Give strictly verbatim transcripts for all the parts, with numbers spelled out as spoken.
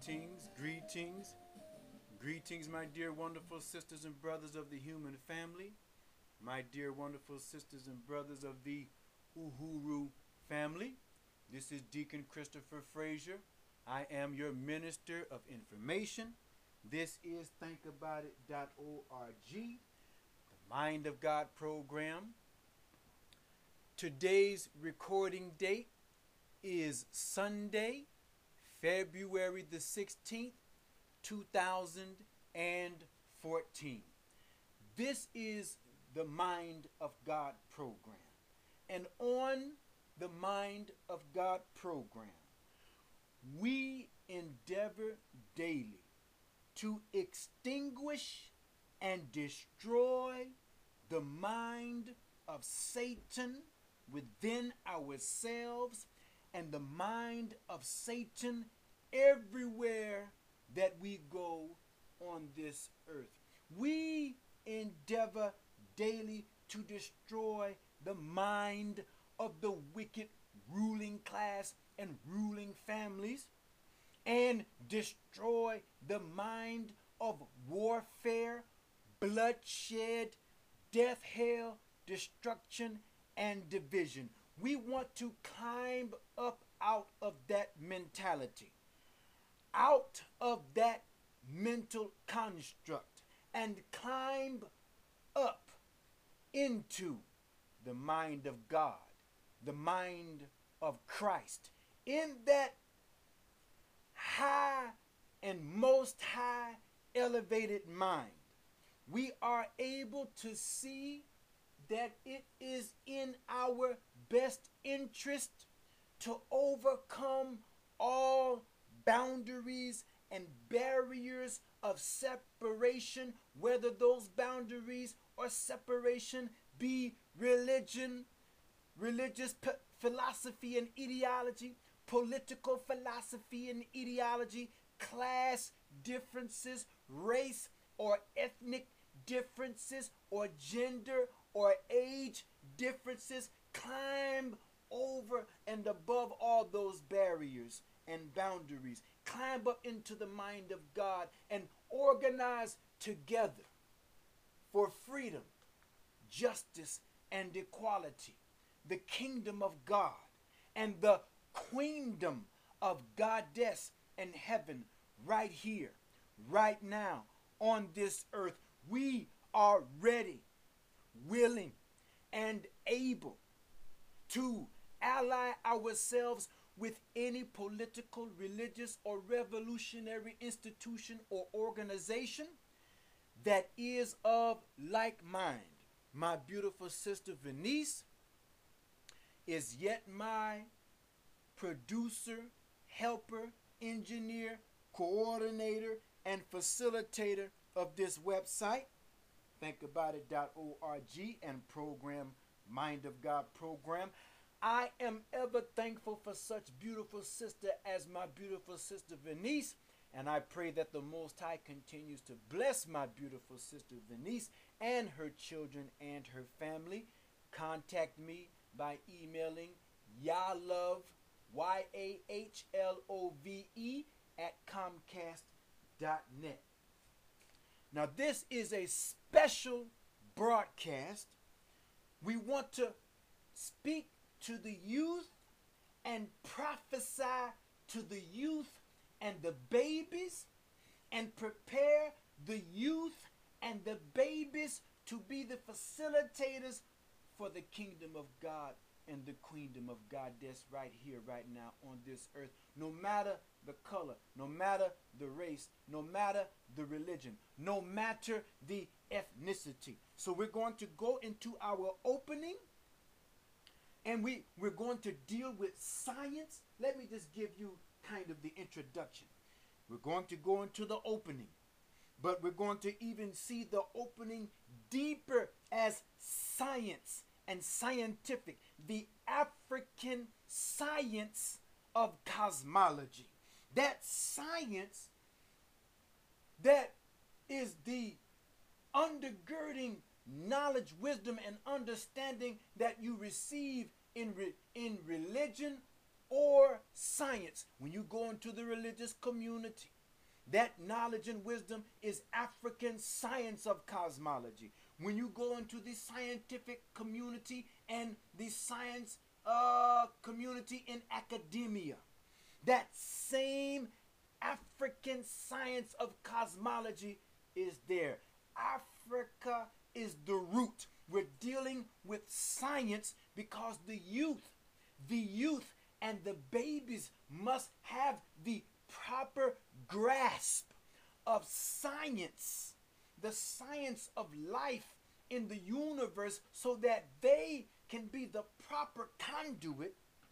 Greetings, greetings, greetings, my dear wonderful sisters and brothers of the human family, my dear wonderful sisters and brothers of the Uhuru family. This is Deacon Christopher Frazier. I am your minister of information. This is think about it dot org, the Mind of God program. Today's recording date is Sunday, February the sixteenth, two thousand fourteen. This is the Mind of God program. And on the Mind of God program, we endeavor daily to extinguish and destroy the mind of Satan within ourselves and the mind of Satan everywhere that we go on this earth. We endeavor daily to destroy the mind of the wicked ruling class and ruling families, and destroy the mind of warfare, bloodshed, death, hell, destruction, and division. We want to climb up out of that mentality, out of that mental construct, and climb up into the mind of God, the mind of Christ. In that high and most high elevated mind, we are able to see that it is in our best interest to overcome all boundaries and barriers of separation, whether those boundaries or separation be religion, religious p- philosophy and ideology, political philosophy and ideology, class differences, race or ethnic differences, or gender or age differences. Climb over and above all those barriers and boundaries. Climb up into the mind of God and organize together for freedom, justice, and equality. The kingdom of God and the queendom of Goddess in heaven, right here, right now, on this earth. We are ready, willing, and able to ally ourselves with any political, religious, or revolutionary institution or organization that is of like mind. My beautiful sister Venice is yet my producer, helper, engineer, coordinator, and facilitator of this website, think about it dot org, and program Mind of God program. I am ever thankful for such beautiful sister as my beautiful sister Venice, and I pray that the Most High continues to bless my beautiful sister Venice and her children and her family. Contact me by emailing yahlove, Y A H L O V E, at comcast dot net. Now, this is a special broadcast. We want to speak to the youth and prophesy to the youth and the babies, and prepare the youth and the babies to be the facilitators for the kingdom of God and the queendom of God that's right here, right now on this earth. No matter the color, no matter the race, no matter the religion, no matter the ethnicity. So we're going to go into our opening, and we, we're going to deal with science. Let me just give you kind of the introduction. We're going to go into the opening, but we're going to even see the opening deeper as science and scientific, the African science of cosmology. That science that is the undergirding knowledge, wisdom, and understanding that you receive in, re- in religion or science. When you go into the religious community, that knowledge and wisdom is African science of cosmology. When you go into the scientific community and the science uh, community in academia, that same African science of cosmology is there. Africa is the root. We're dealing with science because the youth, the youth and the babies must have the proper grasp of science, the science of life in the universe, so that they can be the proper conduit,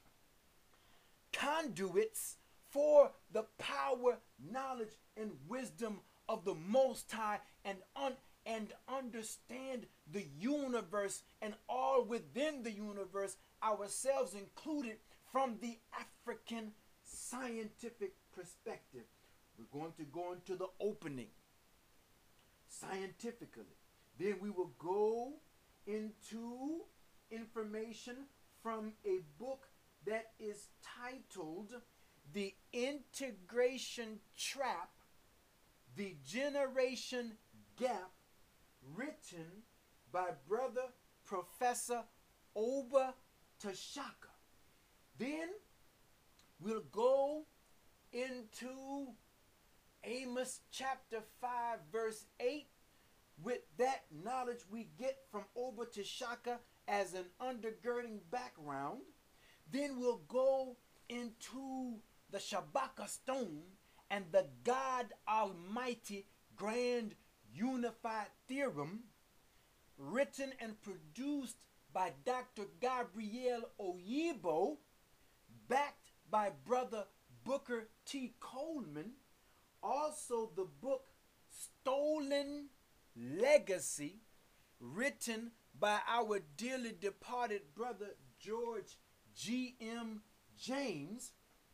conduits for the power, knowledge, and wisdom of the Most High, and un- and understand the universe and all within the universe, ourselves included, from the African scientific perspective. We're going to go into the opening scientifically. Then we will go into information from a book that is titled The Integration Trap, The Generation Gap, written by Brother Professor Oba Tashaka. Then we'll go into Amos chapter five verse eight with that knowledge we get from Oba Tashaka as an undergirding background. Then we'll go into the Shabaka stone and the God Almighty Grand Unified Theorem, written and produced by Doctor Gabriel Oyibo, backed by Brother Booker T. Coleman. Also the book Stolen Legacy, written by our dearly departed brother George G M James.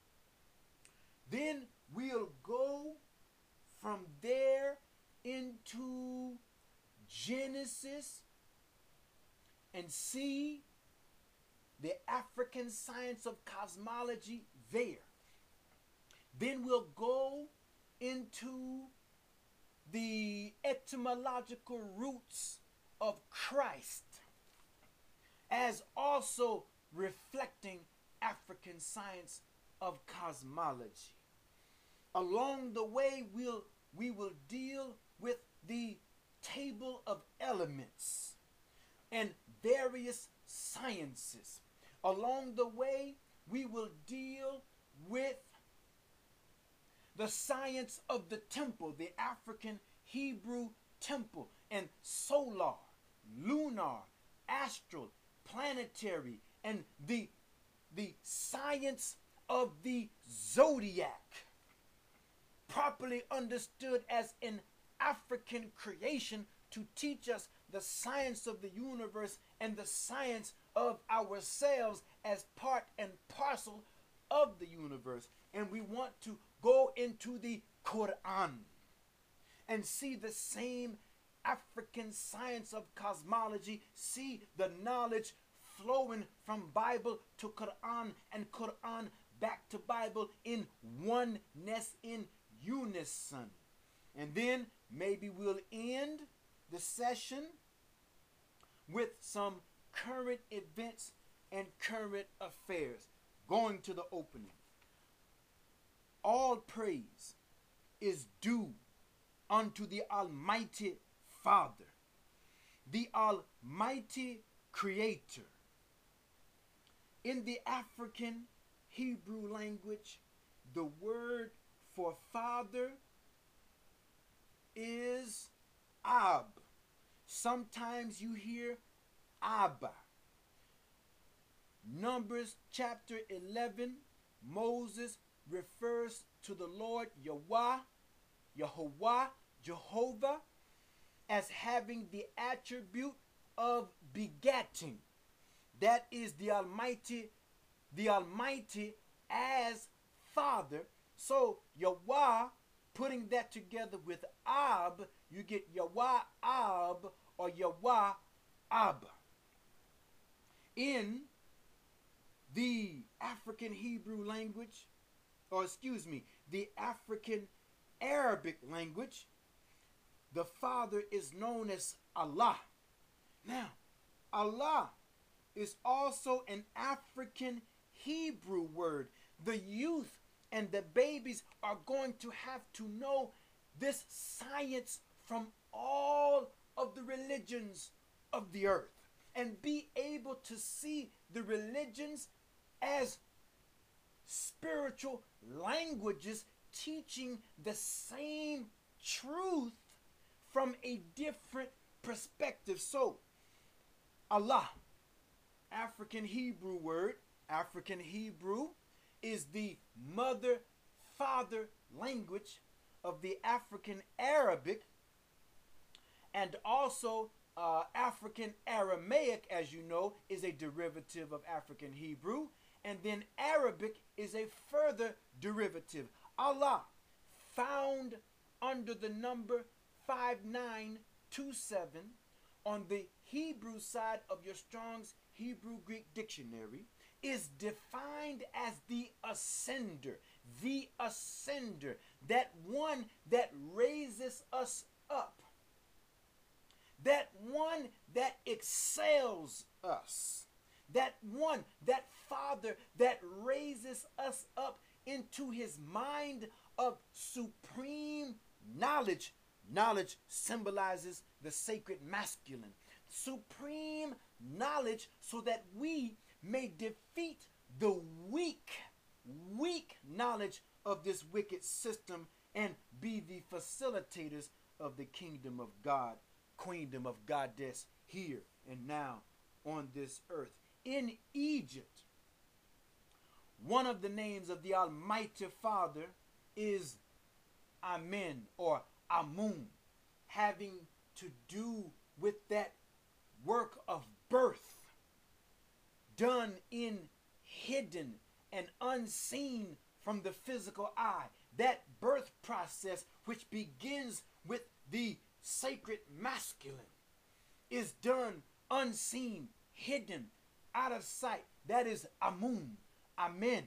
Then we'll go from there into Genesis and see the African science of cosmology there. Then we'll go into the etymological roots of Christ as also reflecting African science of cosmology. Along the way, we'll, we will deal with the table of elements and various sciences. Along the way, we will deal with the science of the temple, the African Hebrew temple, and solar, lunar, astral, planetary, and the, the science of the zodiac, properly understood as an African creation to teach us the science of the universe and the science of ourselves as part and parcel of the universe. And we want to go into the Quran and see the same African science of cosmology, see the knowledge flowing from Bible to Quran and Quran back to Bible in oneness, in unison. And then maybe we'll end the session with some current events and current affairs. Going to the opening. All praise is due unto the Almighty Father, the Almighty Creator. In the African Hebrew language, the word for father is Ab. Sometimes you hear Abba. Numbers chapter eleven, Moses refers to the Lord Yahweh, Yehovah, Jehovah, as having the attribute of begetting. That is the Almighty, the Almighty as Father. So Yahweh, putting that together with Ab, you get Yahweh Ab or Yahweh Abba. In the African Hebrew language, or excuse me, the African Arabic language, the Father is known as Allah. Now, Allah is also an African Hebrew word. The youth and the babies are going to have to know this science from all of the religions of the earth and be able to see the religions as spiritual languages teaching the same truth from a different perspective. So, Allah, African Hebrew word, African Hebrew is the mother father language of the African Arabic, and also uh, African Aramaic, as you know, is a derivative of African Hebrew, and then Arabic is a further derivative. Allah, found under the number five nine two seven on the Hebrew side of your Strong's Hebrew Greek Dictionary, is defined as the ascender, the ascender, that one that raises us up, that one that excels us, that one, that Father that raises us up into his mind of supreme knowledge. Knowledge symbolizes the sacred masculine. Supreme knowledge so that we may defeat the weak, weak knowledge of this wicked system and be the facilitators of the kingdom of God, queendom of Goddess here and now on this earth. In Egypt, one of the names of the Almighty Father is Amen or Amun, having to do with that work of birth done in hidden and unseen from the physical eye. That birth process, which begins with the sacred masculine, is done unseen, hidden, out of sight. That is Amun, Amen.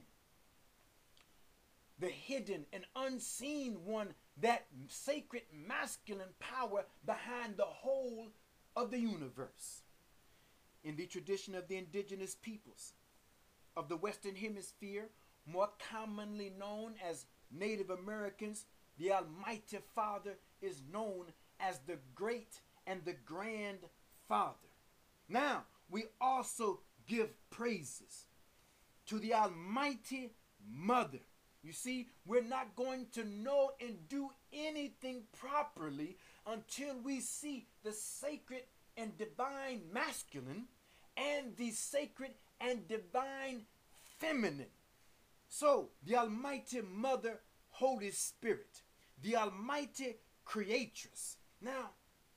The hidden and unseen one, that sacred masculine power behind the whole of the universe. In the tradition of the indigenous peoples of the Western Hemisphere, more commonly known as Native Americans, the Almighty Father is known as the Great and the Grand Father. Now, we also give praises to the Almighty Mother. You see, we're not going to know and do anything properly until we see the sacred and divine masculine and the sacred and divine feminine. So, the Almighty Mother, Holy Spirit, the Almighty Creatress. Now,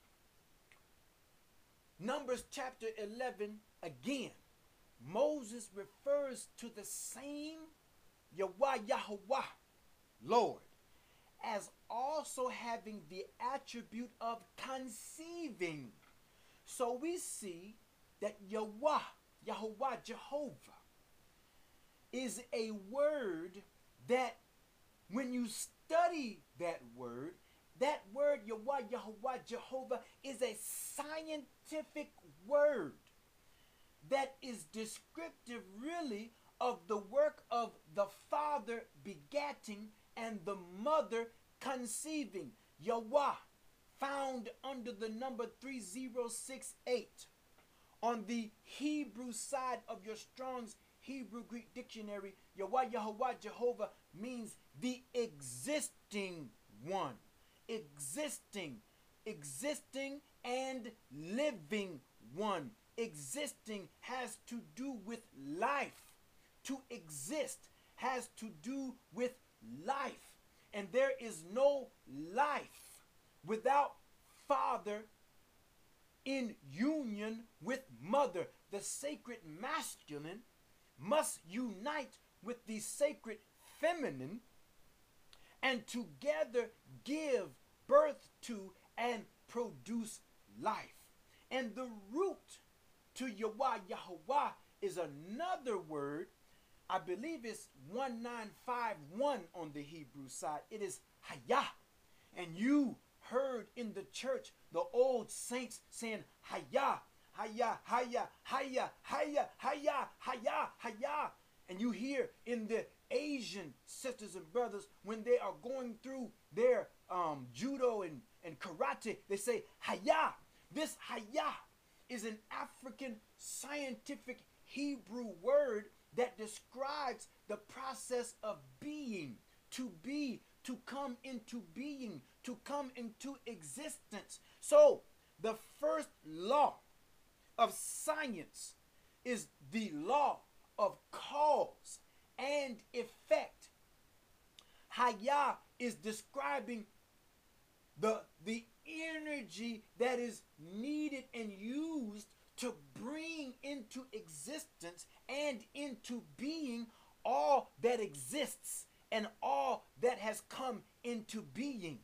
Numbers chapter eleven, again, Moses refers to the same Yahweh, Yahweh, Lord, as also having the attribute of conceiving. So we see that Yahweh, Yahweh, Jehovah, is a word that when you study that word, that word Yahweh, Yahweh, Jehovah is a scientific word that is descriptive really of the work of the Father begatting and the Mother conceiving. Yahweh, found under the number three zero six eight on the Hebrew side of your Strong's Hebrew Greek Dictionary. Yahweh, Yahweh, Jehovah means the existing one. Existing, existing and living one. Existing has to do with life. To exist has to do with life. And there is no life without Father in union with Mother. The sacred masculine must unite with the sacred feminine and together give birth to and produce life. And the root to Yahweh, Yahweh is another word I believe it's one nine five one on the Hebrew side. It is Hayah. And you heard in the church the old saints saying Hayah, Hayah, Hayah, Hayah, Hayah, Hayah, Hayah, Hayah. And you hear in the Asian sisters and brothers when they are going through their um, judo and, and karate, they say Hayah. This Hayah is an African scientific Hebrew word that describes the process of being, to be, to come into being, to come into existence. So the first law of science is the law of cause and effect. Hayah is describing the, the energy that is needed and used to bring into existence and into being all that exists and all that has come into being.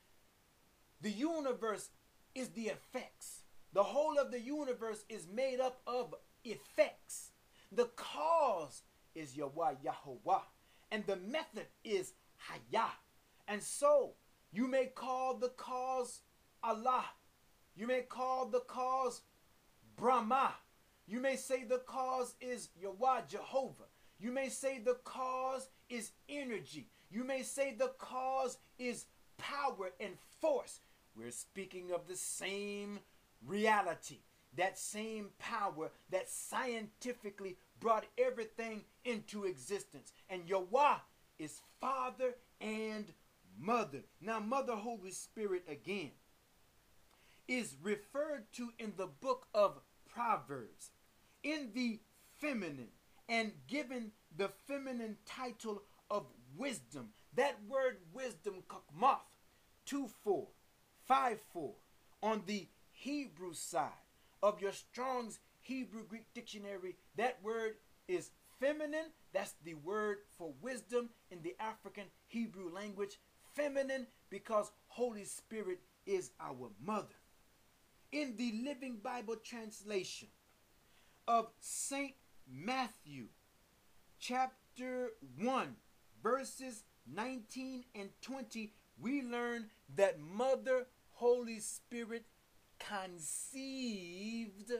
The universe is the effects. The whole of the universe is made up of effects. The cause is Yahweh Yahovah, and the method is Hayah. And so you may call the cause Allah. You may call the cause Brahma. You may say the cause is Yahweh Jehovah. You may say the cause is energy. You may say the cause is power and force. We're speaking of the same reality, that same power that scientifically brought everything into existence. And Yahweh is Father and Mother. Now, Mother Holy Spirit again is referred to in the book of Proverbs in the feminine and given the feminine title of wisdom. That word wisdom, kakmoth, two four five four on the Hebrew side of your Strong's Hebrew Greek dictionary, that word is feminine. That's the word for wisdom in the African Hebrew language. Feminine because Holy Spirit is our mother. In the Living Bible translation of Saint Matthew, chapter one, verses nineteen and twenty, we learn that Mother Holy Spirit conceived,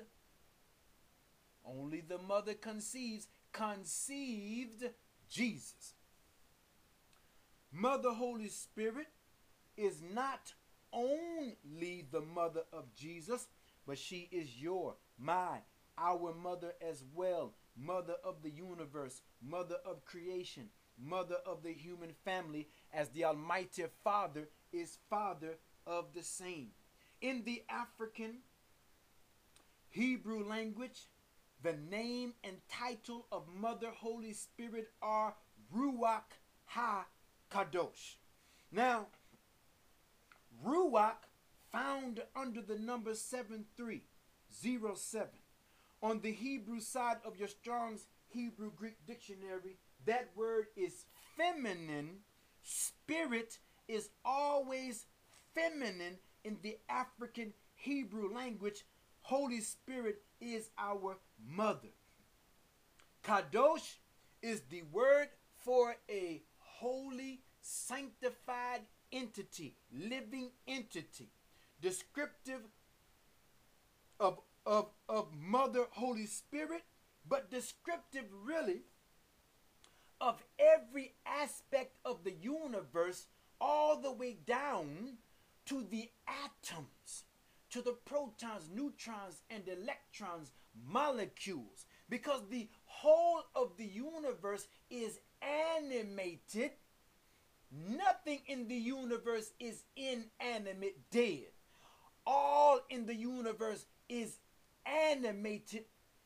only the mother conceives, conceived Jesus. Mother Holy Spirit is not only the mother of Jesus, but she is your, my, our mother as well. Mother of the universe, mother of creation, mother of the human family, as the Almighty Father is Father of the same. In the African Hebrew language, the name and title of Mother Holy Spirit are Ruach HaKadosh. Now, Ruach, found under the number seven three zero seven on the Hebrew side of your Strong's Hebrew Greek dictionary, that word is feminine. Spirit is always feminine in the African Hebrew language. Holy Spirit is our mother. Kadosh is the word for a holy, sanctified entity, living entity, descriptive of, of, of Mother Holy Spirit, but descriptive really of every aspect of the universe, all the way down to the atoms, to the protons, neutrons, and electrons, molecules, because the whole of the universe is animated. Nothing in the universe is inanimate, dead. All in the universe is animated,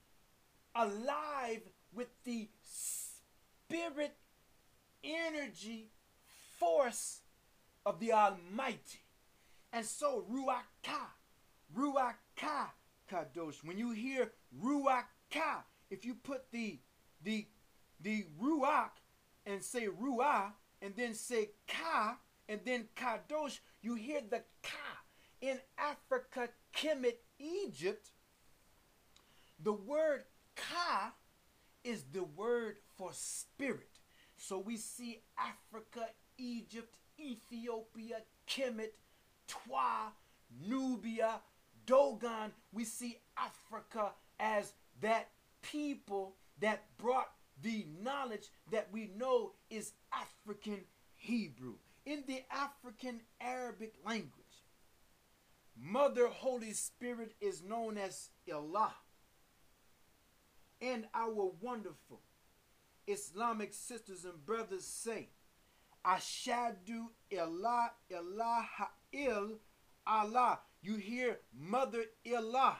alive with the spirit, energy, force of the Almighty. And so Ruach Ka, Ruach Ka Kadosh. When you hear Ruach Ka, if you put the the the Ruach and say Ruah and then say Ka and then Kadosh, you hear the Ka. In Africa, Kemet, Egypt, the word Ka is the word for spirit. So we see Africa, Egypt, Ethiopia, Kemet, Twa, Nubia, Dogon. We see Africa as that people that brought the knowledge that we know is African Hebrew. In the African Arabic language, Mother Holy Spirit is known as Allah. And our wonderful Islamic sisters and brothers say, Ashadu ilah ilaha il Allah. You hear Mother Ilah.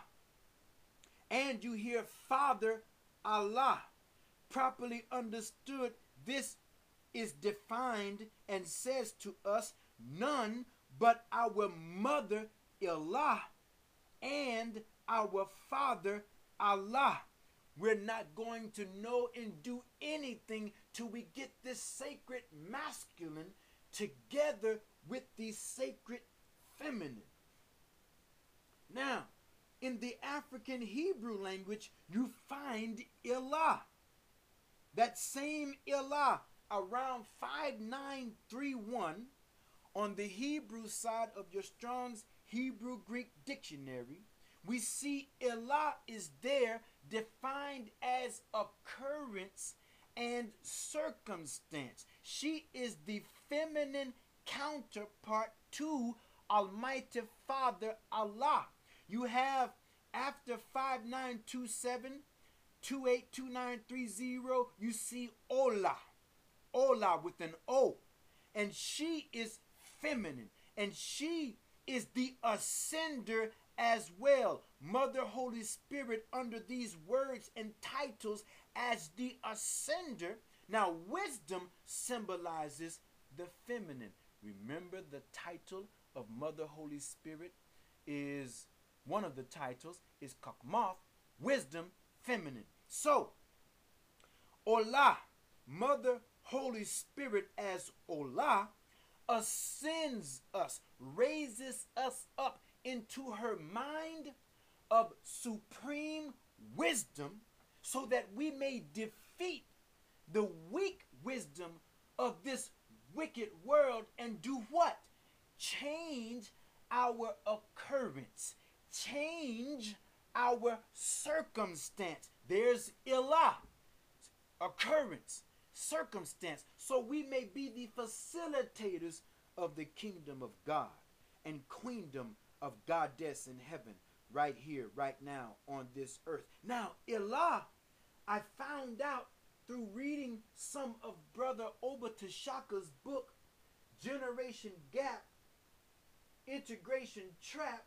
And you hear Father Allah. Properly understood, this is defined and says to us, none but our Mother Ilah and our Father Allah. We're not going to know and do anything till we get this sacred masculine together with the sacred feminine. Now, in the African Hebrew language, you find Ilah. That same Ilah, around five nine three one, on the Hebrew side of your Strong's Hebrew Greek dictionary, we see Ilah is there defined as occurrence and circumstance. She is the feminine counterpart to Almighty Father Allah. You have after five nine two seven, two eight two nine three zero, you see Ola. Ola with an O. And she is feminine. And she is the ascender as well. Mother Holy Spirit under these words and titles as the ascender. Now, wisdom symbolizes the feminine. Remember, the title of Mother Holy Spirit is, one of the titles is Kakmoth, wisdom, feminine. So, Ola, Mother Holy Spirit as Ola, ascends us, raises us up into her mind of supreme wisdom so that we may defeat the weak wisdom of this wicked world and do what? Change our occurrence, change our circumstance. There's Ilah, occurrence, circumstance, so we may be the facilitators of the kingdom of God and queendom of Goddess in heaven, right here, right now, on this earth. Now, Ilah, I found out through reading some of Brother Obotashaka's book, Generation Gap, Integration Trap,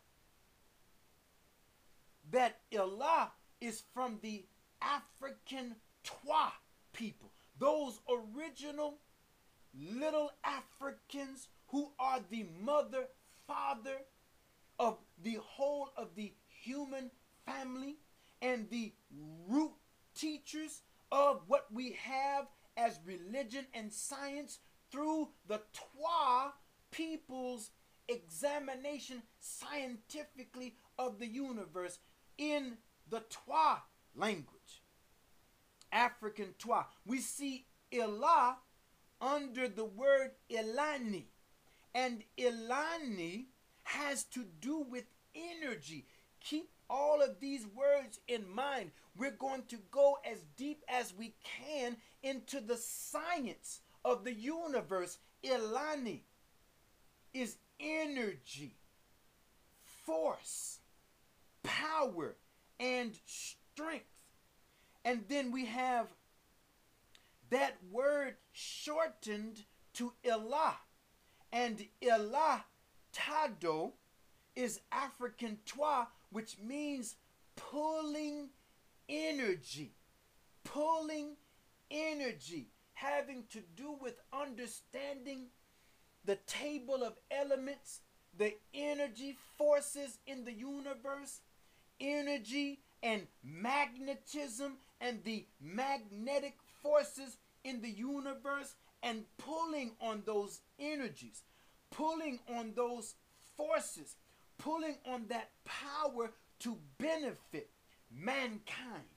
that Ilah is from the African Twa people. Those original little Africans who are the mother, father of the whole of the human family and the root teachers of what we have as religion and science through the Twa people's examination scientifically of the universe in the Twa language. African Twa. We see Ilah under the word Ilani. And Ilani has to do with energy. Keep all of these words in mind. We're going to go as deep as we can into the science of the universe. Ilani is energy, force, power, and strength. And then we have that word shortened to Ilah. And Ilah Tado is African Twa, which means pulling energy. Pulling energy, having to do with understanding the table of elements, the energy forces in the universe, energy and magnetism and the magnetic forces in the universe, and pulling on those energies, pulling on those forces, pulling on that power to benefit mankind.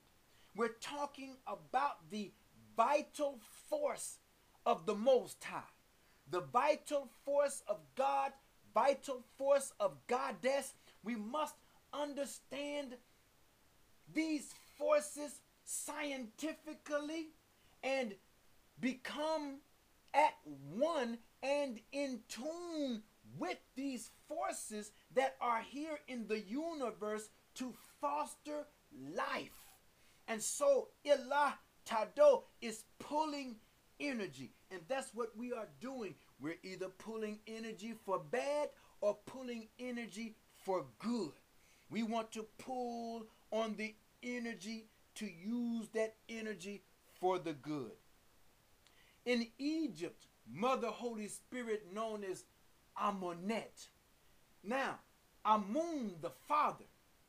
We're talking about the vital force of the Most High, the vital force of God, vital force of Goddess. We must understand these forces scientifically and become at one and in tune with these forces that are here in the universe to foster life. And so Ilah Tado is pulling energy, and that's what we are doing. We're either pulling energy for bad or pulling energy for good. We want to pull on the energy to use that energy for the good. In Egypt, Mother Holy Spirit known as Amunet. Now, Amun, the father,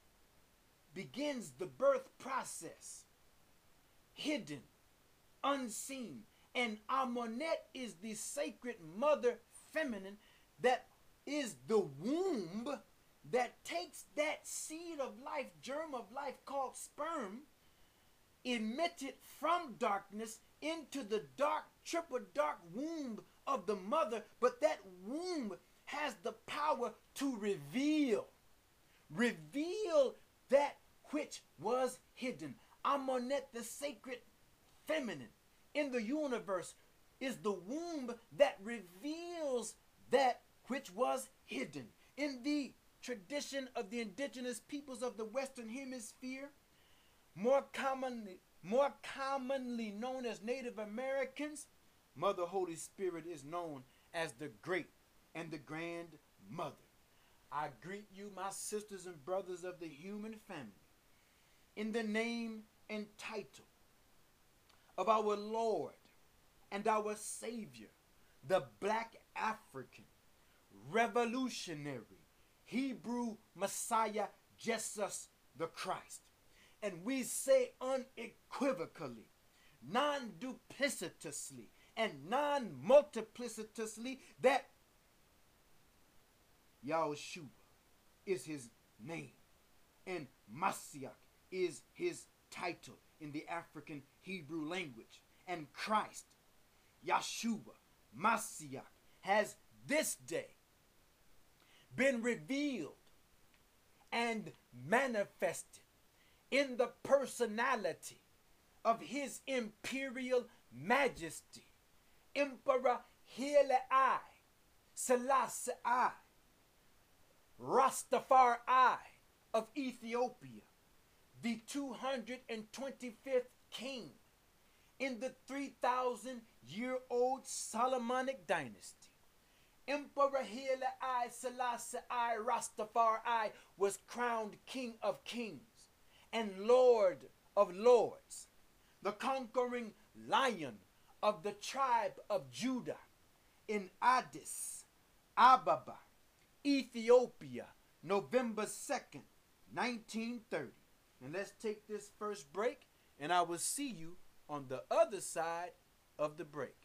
begins the birth process, hidden, unseen. And Amunet is the sacred mother feminine that is the womb that takes that seed of life, germ of life called sperm, emitted from darkness into the dark, triple dark womb of the mother. But that womb has the power to reveal, reveal that which was hidden. Amunet, the sacred feminine in the universe, is the womb that reveals that which was hidden. In the tradition of the indigenous peoples of the Western Hemisphere, more commonly, more commonly known as Native Americans, Mother Holy Spirit is known as the great and the grand mother. I greet you, my sisters and brothers of the human family, in the name and title of our Lord and our Savior, the Black African revolutionary Hebrew Messiah, Jesus the Christ. And we say unequivocally, non-duplicitously, and non-multiplicitously that Yahushua is his name and Mashiach is his title in the African Hebrew language. And Christ, Yeshua, Mashiach, has this day been revealed and manifested in the personality of his imperial majesty, Emperor Haile Selassie I, Rastafari of Ethiopia, the two hundred twenty-fifth king in the three thousand year old Solomonic dynasty. Emperor Haile Selassie I Rastafari was crowned King of Kings and Lord of Lords, the conquering lion of the tribe of Judah in Addis Ababa, Ethiopia, November second, nineteen thirty. And let's take this first break, and I will see you on the other side of the break.